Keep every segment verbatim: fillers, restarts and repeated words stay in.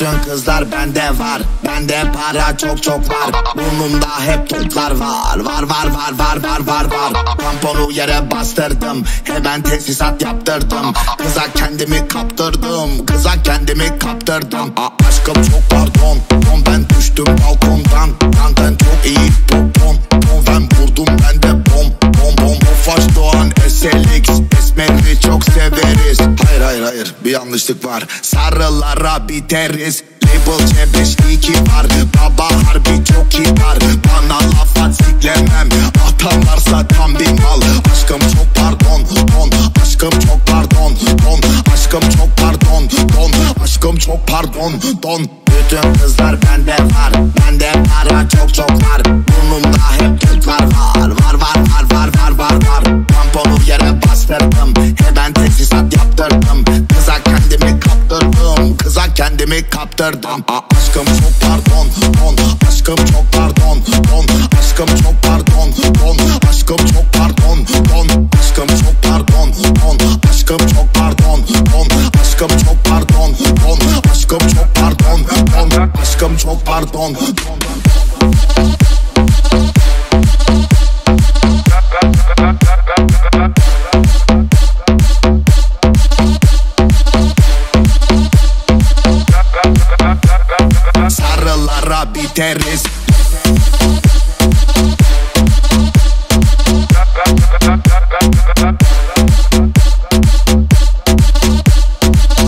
Bütün kızlar bende var, bende para çok çok var. Burnumda hep toplar var, var var var var var var var. Tamponu yere bastırdım, hemen tesisat yaptırdım. Kıza kendimi kaptırdım, kıza kendimi kaptırdım. Aa, aşkım çok pardon, don ben düştüm balkondan. Benden çok iyi popon, don ben vurdum ben de bom bom bom. Tofaş Doğan S L X, esmeri çok severiz. Hayır hayır hayır, bir yanlışlık var. Sarılara biteriz. Label C beş iki var. Baba harbi çok kibar. Bana laf at siklemem, atarlarsa tam bir mal. Aşkım çok pardon don, aşkım çok pardon don, aşkım çok pardon don, aşkım çok pardon don. Bütün kızlar bende var, bende para çok çok var. Burnumda hep toplar var, var var var var var var var. Tamponu yere bastırdım, hemen tesisat yaptırdım. Kıza kendimi kaptırdım, kıza kendimi kaptırdım. Aa, aşkım çok pardon don, aşkım çok pardon don, aşkım çok pardon don, aşkım çok pardon don, aşkım çok pardon don, aşkım çok pardon don, aşkım çok pardon don, aşkım çok pardon don, aşkım çok pardon don. Sarılara biteriz.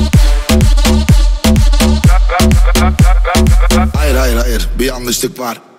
Hayır hayır hayır, bir yanlışlık var.